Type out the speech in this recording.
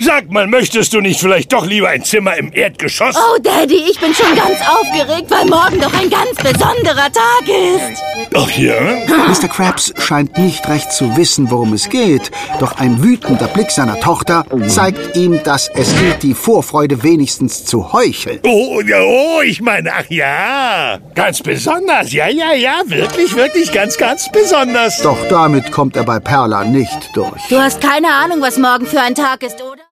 Sag mal, möchtest du nicht vielleicht doch lieber ein Zimmer im Erdgeschoss? Oh, Daddy, ich bin schon ganz aufgeregt, weil morgen doch ein ganz besonderer Tag ist. Ach ja? Mr. Krabs scheint nicht recht zu wissen, worum es geht. Doch ein wütender Blick seiner Tochter zeigt ihm, dass es gilt, die Vorfreude wenigstens zu heucheln. Oh, ich meine, ach ja. Ganz besonders. Ja, wirklich ganz besonders. Doch damit kommt er bei Perla nicht durch. Du hast keine Ahnung, was morgen für ein Tag ist, oder?